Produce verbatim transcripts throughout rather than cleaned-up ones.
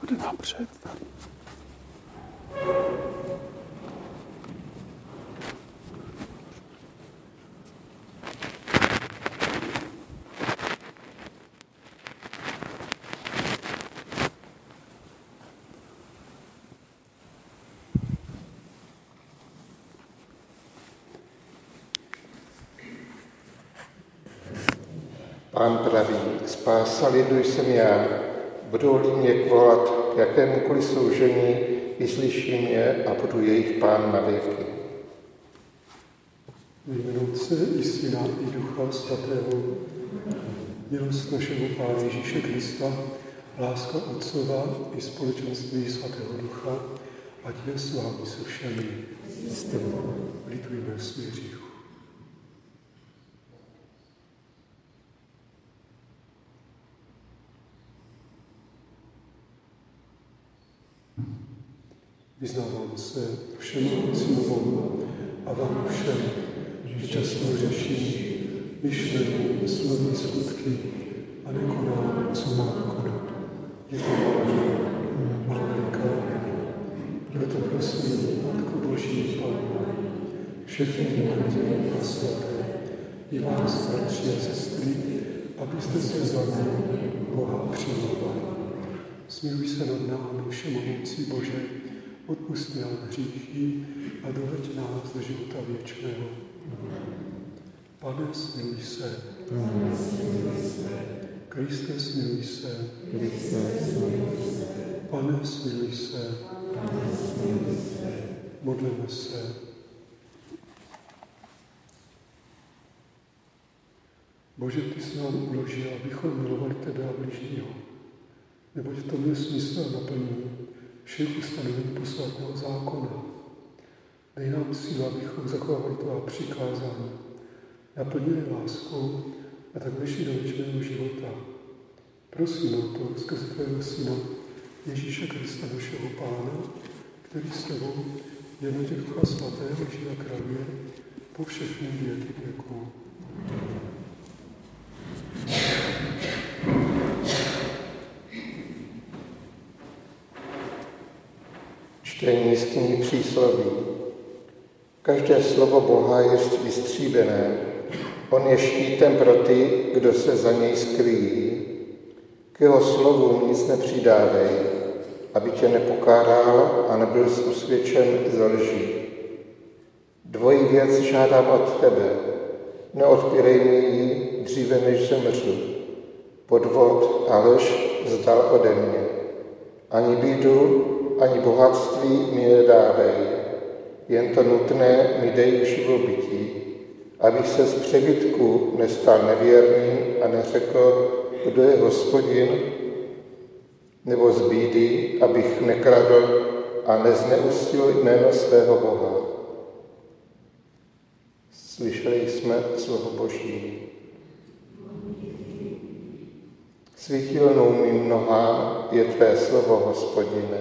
Jde napřed. Pán praví, spása lidu jsem já, budou-li mě volat k jakémukoliv soužení, vyslyší mě a budu jejich pán na věky. V jménu Otce i Syna i Ducha Svatého, milost našeho Pána Ježíše Krista, láska Otcova i společenství Svatého Ducha, ať je s vámi se všemi. Litujme svých hříchů. Vyznávám se všemohoucímu Bohu a vám všem, že často řeším myšlení, slovy, skutky a nekonám, co mám konat. Je to má veliká vina. Proto prosím, Matko Boží, Pána, všechny naděje a svaté, i vás, bratři a sestry, abyste se za mnou Boha přimlouvali. Smiluj se nad námi, všemohoucí Bože, odpusť nám hříchy a doveď nás do života věčného. Pane, smiluj se. Kriste, smiluj se. Pane, smiluj se. Modleme se. Bože, ty jsi nám uložil, abychom milovali tebe a bližního, neboť v tom je smysl a naplnění všech ustanovení posvátného zákona. Dej nám sílu, abychom zachovali tvá přikázání, naplnili láskou a tak vešli do věčného života. Prosím o to skrze tvého Syna Ježíše Krista, našeho Pána, který s tebou v jednotě Ducha Svatého žije a kráľuje po všechny věky věků. Čtení z knihy Přísloví. Každé slovo Boha je vystříbené. On je štítem pro ty, kdo se za něj skrýjí. K jeho slovům nic nepřidávej, aby tě nepokáral a nebyl usvědčen ze lží. Dvojí věc žádám od tebe. Neodpírej mi ji dříve, než zemřu. Podvod a lež vzdal ode mě. Ani bídu, ani bohatství mi nedávej, jen to nutné mi dej k živobytí, abych se z přebytku nestal nevěrným a neřekl, kdo je Hospodin, nebo z bídy, abych nekradl a nezneustil jméno svého Boha. Slyšeli jsme slovo Boží. Svítilnou mým nohám je tvé slovo, Hospodine.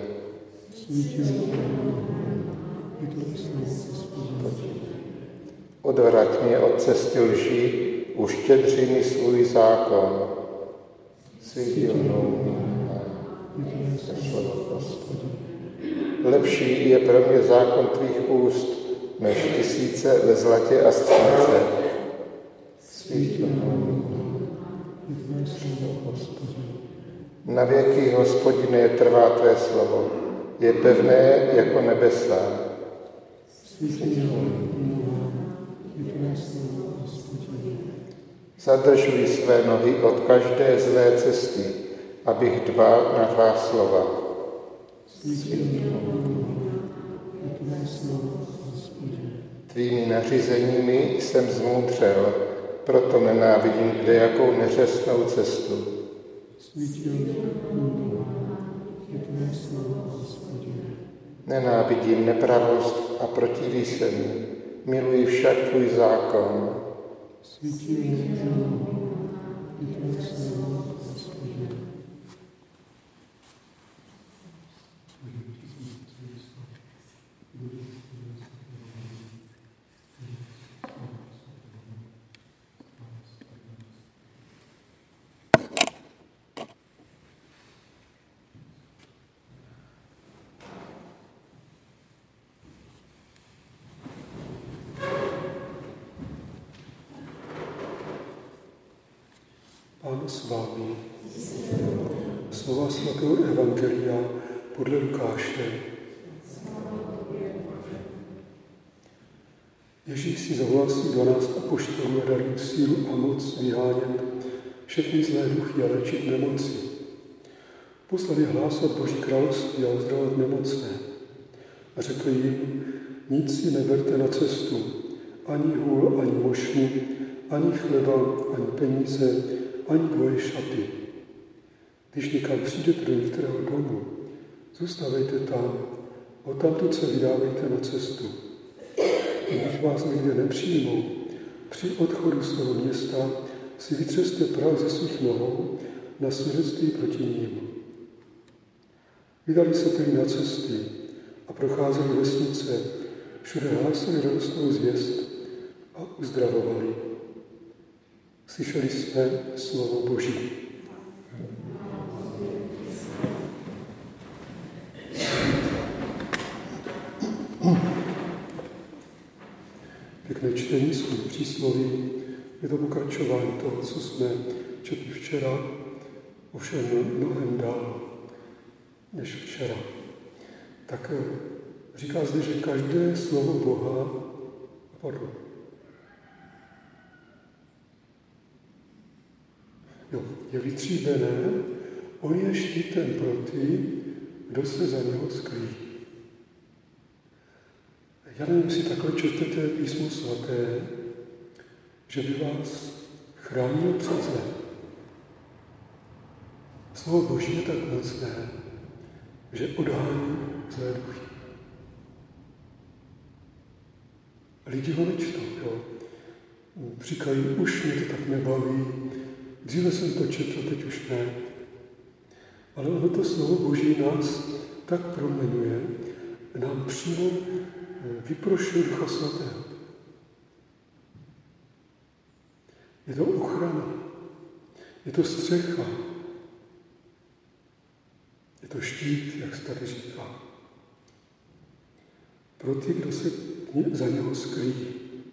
Odvrať mě od cesty lží, uštědři mi svůj zákon. Svítilnou mým nohám je slovo, Hospodine. Lepší je pro mě zákon tvých úst, než tisíce ve zlatě a stříbře. Svítilnou mým nohám je slovo, Hospodine. Na věky, Hospodine, trvá tvé slovo. Je pevné jako nebesa. Zadržuj své nohy od každé zlé cesty, abych dbal na tvá slova. Tvými nařízeními jsem zmoudřel, proto nenávidím kdejakou neřestnou cestu. Nenávidím nepravost a protiví se mi, miluji však tvůj zákon. Pán s vámi. Slova svatého Evangelia podle Lukáše. Ježíš si zavolal svých dvanáct apoštolů a dal jim sílu a moc vyhánět všechny zlé duchy a léčit nemoci. Poslal je hlásat Boží království a uzdravovat nemocné. A řekl jim, nic si neberte na cestu, ani hůl, ani mošnu, ani chleba, ani peníze, ani dvoje šaty. Když někam přijdete do některého domu, zůstavejte tam, odtamtud se vydávejte na cestu. Když vás někde nepřijmou, při odchodu z toho města si vytřeste prach ze svých nohou na svědectví proti ním. Vydali se tedy na cesty a procházeli vesnice, všude hlásali radostnou zvěst a uzdravovali. Slyšeli jsme slovo Boží. Pěkné čtení z přísloví, je to pokračování toho, co jsme četli včera, ovšem mnohem dál než včera. Tak říká zde, že každé slovo Boha, pardon, jo, je vytříbené, on je štítem pro ty, kdo se za něho skrýjí. Já nevím, jestli takhle čtete písmo svaté, že by vás chránilo před zlem. Slovo Boží je tak mocné, že odhání zlé duchy. Lidi ho nečtou, jo. Říkají, už mě to tak nebaví, dříve jsem to četl, teď už ne. Ale ono to slovo Boží nás tak proměňuje, nám přímo vyprošuje Ducha Svatého. Je to ochrana, je to střecha, je to štít, jak se tady říká. Pro ty, kdo se za něho skrýjí.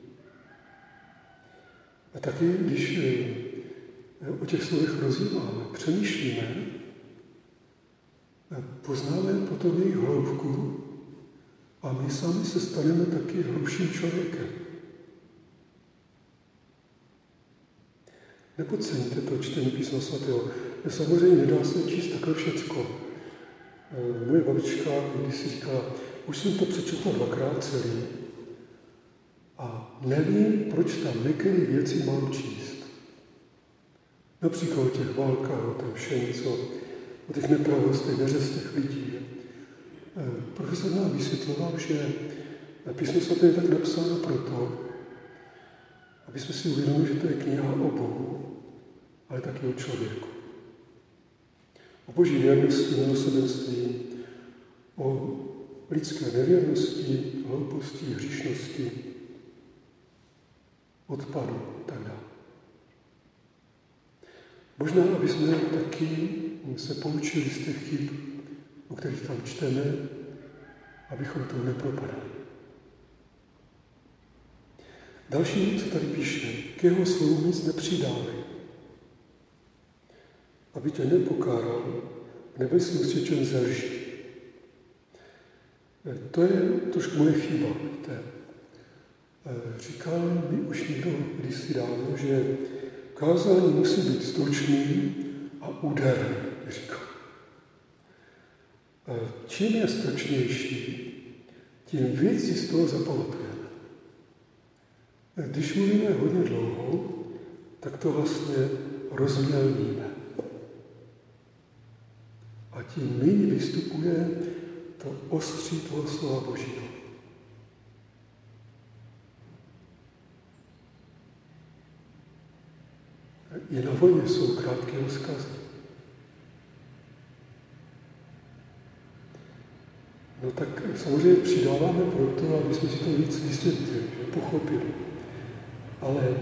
A taky, když o těch slovech rozjímáme, přemýšlíme, poznáme potom jejich hloubku a my sami se staneme taky hlubším člověkem. Nepodceňte to čtení písma svatého. Samozřejmě nedá se číst takhle všecko. Moje babička když si říkala, už jsem to přečetla dvakrát celý a nevím, proč tam některé věci mám číst. Například o těch válkách, o tom všem, co, o těch nepravostech, neřestech lidí. Profesor nám vysvětloval, že písmo svaté je tak napsáno proto, aby jsme si uvědomili, že to je kniha o Bohu, ale taky o člověku. O Boží věrnosti, milosrdenství, o lidské nevěrnosti, hlouposti, hříšnosti, odpadu a tak dále. Možná, aby jsme taky se poučili z těch chyb, o kterých tam čteme, abychom to nepropadali. Další, co tady píše, k jeho slovu nic nepřidávej, aby tě nepokáral nebesný usvědčen ze lži. To je trošku moje chyba. Víte. Říkal mi už někdo kdysi dávno, že kázání musí být stručný a úderný, říkal. Čím je stručnější, tím víc si z toho zapamatujeme. Když mluvíme hodně dlouho, tak to vlastně rozmělníme. A tím méně vystupuje to ostří toho slova Božího. I na vojně jsou krátké rozkazy. No tak samozřejmě přidáváme proto, aby jsme si to víc vysvětlili, pochopili. Ale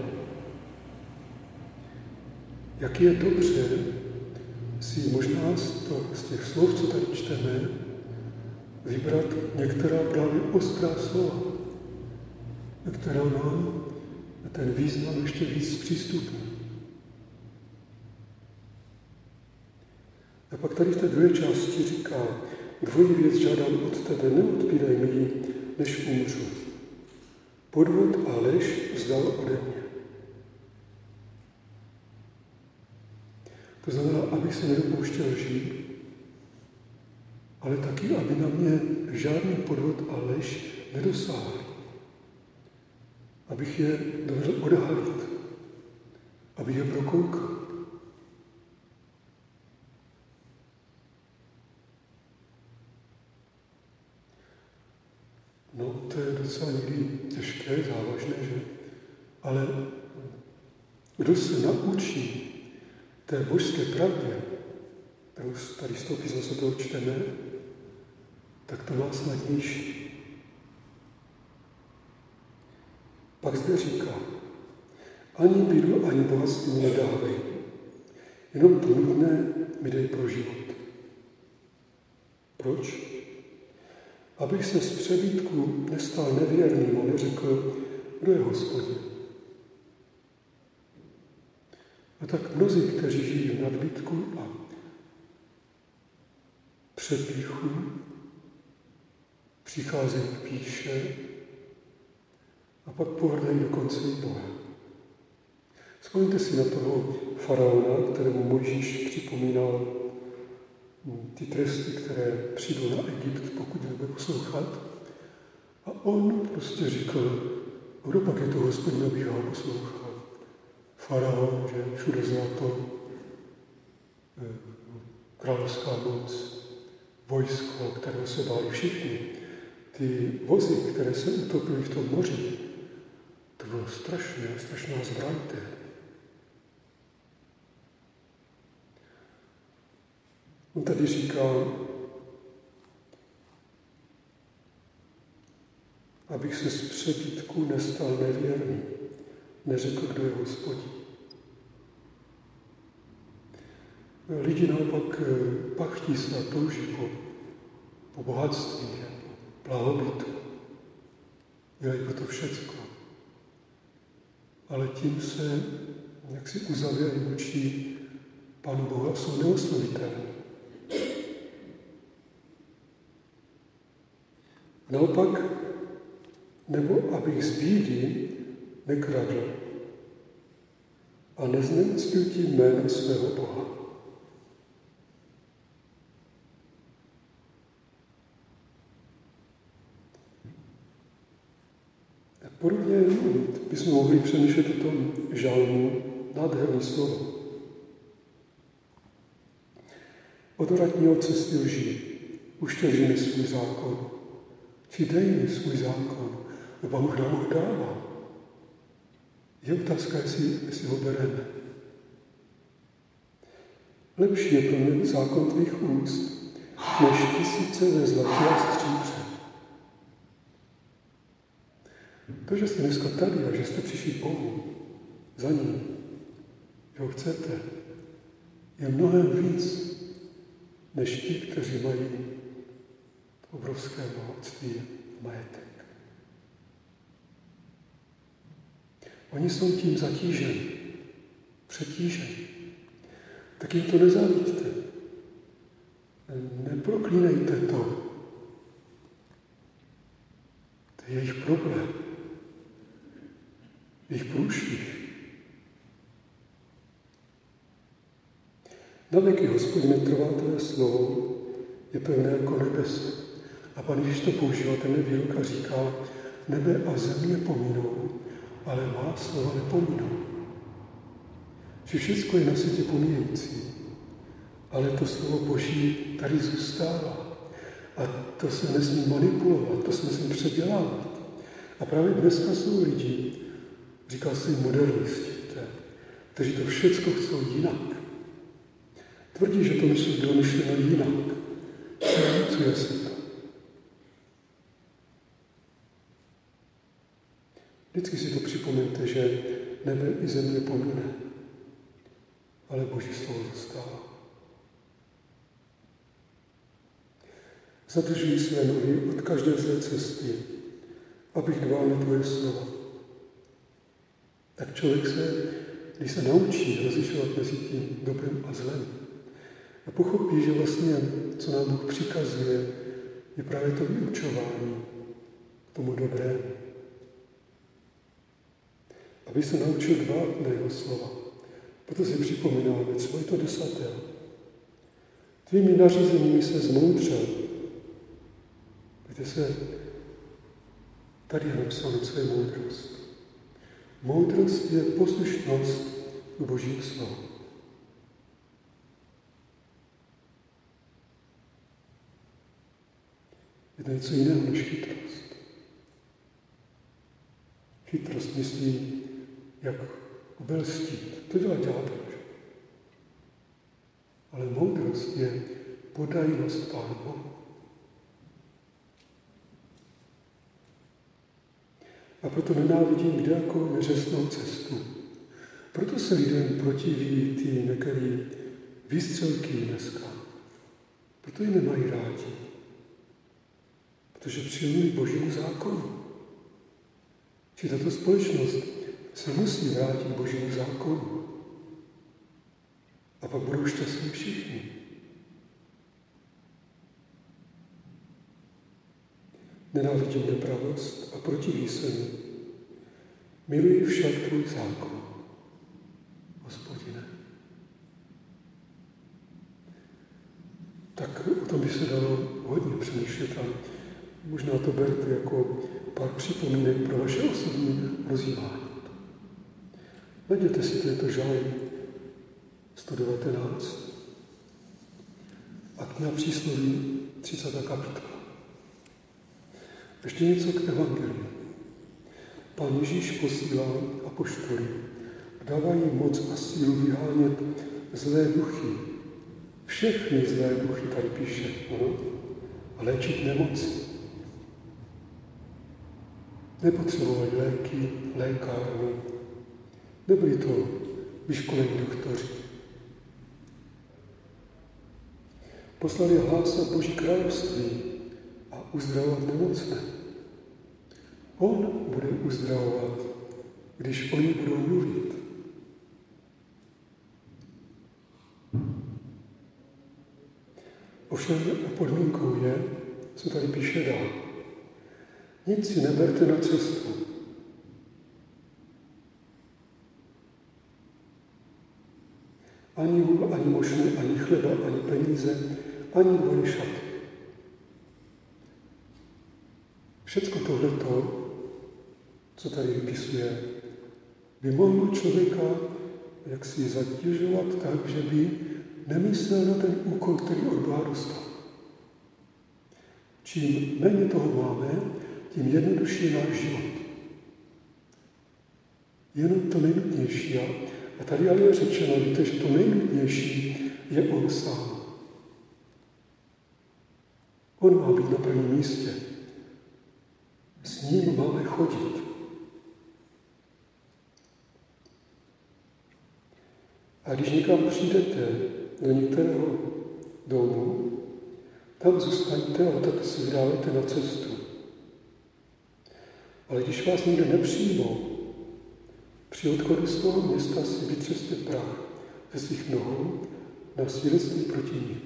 jak je dobře si možná z, to, z těch slov, co tady čteme, vybrat některá právě ostrá slova, která nám ten význam ještě víc zpřístupní. A pak tady v té druhé části říká, dvojí věc žádám od tebe, neodpírej mi ji, než umřu. Podvod a lež vzdal ode mě. To znamená, abych se nedopouštěl lží, ale taky, aby na mě žádný podvod a lež nedosáhli. Abych je dovedl odhalit, abych je prokoukal. No, to je docela někdy těžké, závažné, že? Ale kdo se naučí té božské pravdě, kterou tady z toho písma se toho čteme, tak to má snadnější. Pak zde říká, ani bídu, ani bohatství mi nedávej, jenom to nutné mi dej pro život. Proč? Abych se z přebytku nestal nevěrným a neřekl, kdo je Hospodin. A tak mnozí, kteří žijí v nadbytku a přepíchu, přicházejí k píše a pak pohrdají dokonce i Bohem. Vzpomeňte si na toho faraona, kterému Mojžíš připomínal ty tresty, které přijdou na Egypt, pokud nebude poslouchat. A on prostě říkal, kdo pak je to Hospodin, abych ho poslouchal? Faraon, že všude zlato, královská moc, vojsko, kterého se báli všichni. Ty vozy, které se utopily v tom moři, to bylo strašné, strašná zbraň. On tady říká, abych se z přebytku nestal nevěrný, neřekl, kdo je Hospodin. Lidi naopak pachtí se a touží po, po bohatství, po blahobytu. Dělají pro to všecko. Ale tím se jaksi uzavějí očí Pánu Bohu a jsou neoslovitelní. Naopak, nebo abych z bídy nekradl a nezneuctil tím jméno svého Boha. Podobně bychom mohli přemýšlet o tom žalmu, nádherný slovo. Odvrať mě od cesty lží, uštěži mi svůj zákon, či dej mi svůj zákon, nebo Bůh nám ho dává. Je otázka, jestli, jestli ho bereme. Lepší je pro mě zákon tvých úst, než tisíce ze zlatí a stříbře. To, že jste dneska tady a že jste přišli k Bohu, za ním, že ho chcete, je mnohem víc, než ti, kteří mají obrovské bohatství a majetek. Oni jsou tím zatíženi, přetíženi. Tak jim to nezávidíte. Neproklínejte to. To je jejich problém. Jejich průšvih. Na věky, Hospodine, trvá tvé slovo, je pevné jako nebese. A Pán Ježíš to používá, ten výrok a říká, nebe a země pominou, ale má slova nepomínou. Že všechno je na světě pomíjející, ale to slovo Boží tady zůstává. A to se nesmí manipulovat, to se nesmí předělávat. A právě dneska jsou lidi, říká se jim modernisti, kteří to všechno chcou jinak. Tvrdí, že to bylo myšleno jinak. Vnucuje se to. Vždycky si to připomeňte, že nebe i země pomine, ale Boží slovo zůstává. Zadržuji své nohy od každé zlé cesty, abych dbal na tvoje slova. Tak člověk se, když se naučí rozlišovat mezi tím dobrým a zlem, A pochopí, že vlastně, co nám Bůh přikazuje, je právě to vyučování k tomu dobrému. Aby se naučil dbát na jeho slova. Proto si připomínáme, třeba i to desatero. Tvými nařízeními se zmoudřel. Víte se, tady je napsáno, co je moudrost. Moudrost je poslušnost k Božímu slovu. Je to něco jiného než chytrost. Chytrost myslí, jak obelstít. To dělá ďábel. Ale moudrost je podajnost Pánu Bohu. A proto nenávidím kdejakou neřestnou cestu. Proto se lidem protiví ty některé výstřelky dneska. Proto ji nemají rádi. Protože přijímají Božímu zákonu. Či tato společnost se musí vrátit k Božímu zákonu. A pak budou šťastní všichni. Nenávidím nepravost a protiví se mi. Miluji však tvůj zákon, Hospodine. Tak o tom by se dalo hodně přemýšlet a možná to berte jako pár připomínek pro vaše osobní rozjímání. Najděte si, to je to žálm sto devatenáct a kniha Přísloví třicátá kapitola. Ještě něco k evangeliu. Pán Ježíš posílá apoštoly a dává jim moc a sílu vyhánět zlé duchy. Všechny zlé duchy tady píše, ano? A léčit nemoci. Nepotřebovali léky, lékárny. Nebyli to vyškolení doktoři. Poslali hlásat Boží království a uzdravovat nemocné. On bude uzdravovat, když oni budou mluvit. Ovšem podmínkou je, co tady píše dál. Nic si neberte na cestu. Ani hůl, ani mošny, ani chleba, ani peníze, ani dvoje šaty. Všecko tohleto, co tady vypisuje, by mohlo člověka jaksi zatěžovat tak, že by nemyslel na ten úkol, který od Boha dostal. Čím méně toho máme, tím jednodušší je náš život. Jenom to nejnutnější. A tady ale je řečeno, víte, že to nejnutnější je on sám. On má být na prvním místě. S ním máme chodit. A když někam přijdete do některého domu, tam zůstaňte a tak si vydáváte na cestu. Ale když vás někde nepřijmou, při odchodu z toho města si vytřeste prach ze svých nohou na svědectví proti nim.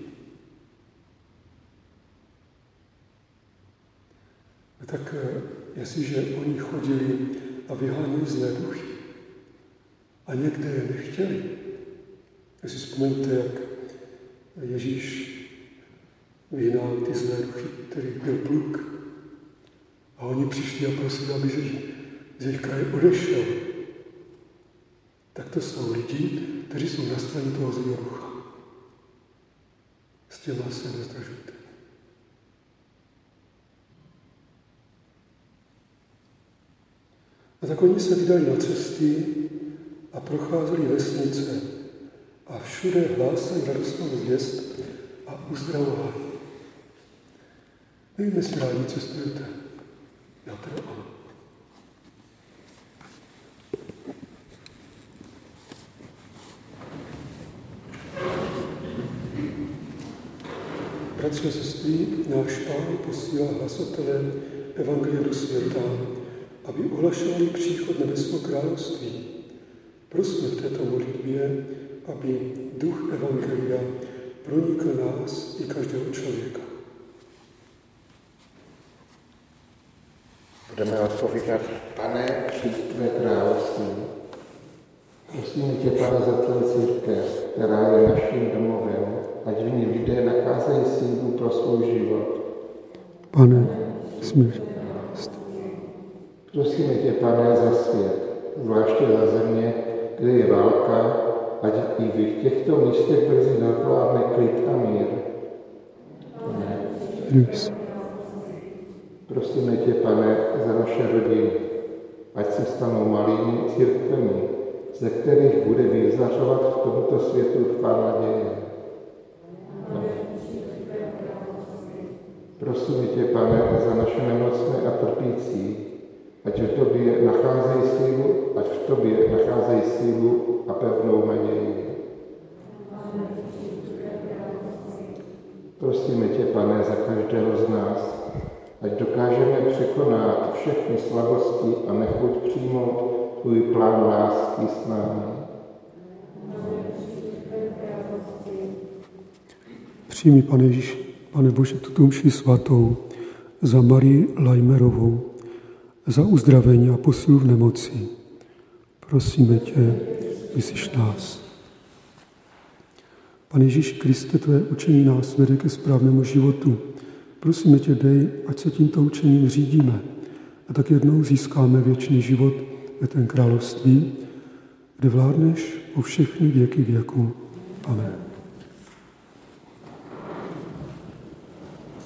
Tak jestliže oni chodili a vyháněli zlé duchy a někde je nechtěli, tak si vzpomeňte, jak Ježíš vyhnal ty zlé duchy, který byl pluk. A oni přišli a prosili, aby z jejich kraje odešel. Tak to jsou lidi, kteří jsou na straně toho zlého ducha. S těma se nezdražujte. A tak oni se vydali na cesty a procházeli vesnice a všude hlásali radostnou zvěst a uzdravovali. Nevím, jestli rádi cestujete. Já teda ano. Bratři a sestry, náš Pán posílá hlasatele evangelia do světa, aby ohlašovali příchod nebeského království. Prosme v této modlitbě, aby duch evangelia pronikl nás i každého člověka. Budeme odpovídat, Pane, přijď tvé království. Prosíme tě, Pane, za tvou církev, která je naším domovem, ať v ní lidé nacházejí sílu pro svůj život. Pane, smíř. Prosíme tě, Pane, za svět, zvláště za země, kde je válka, ať i v těchto místech brzy zavládne klid a mír. Prosíme tě, Pane, za naše rodiny, ať se stanou malými církvemi, ze kterých bude vyzařovat v tomto světu tvá naděje. Prosíme tě, Pane, za naše nemocné a trpící, ať v tobě nacházejí sílu, ať v tobě nacházejí sílu a pevnou naději. Prosíme tě, Pane, za každého z nás, ať dokážeme překonat všechny slabosti a nechuť přijmout tvůj plán lásky s námi. Přijmi, Pane Ježíš, Pane Bože, tuto mši svatou za Marii Lajmerovou, za uzdravení a posilu v nemoci. Prosíme tě, vyslyš nás. Pane Ježíši Kriste, tvé učení nás vede ke správnému životu. Prosíme tě, dej, ať se tímto učením řídíme a tak jednou získáme věčný život ve tvém království, kde vládneš po všechny věky věku. Amen.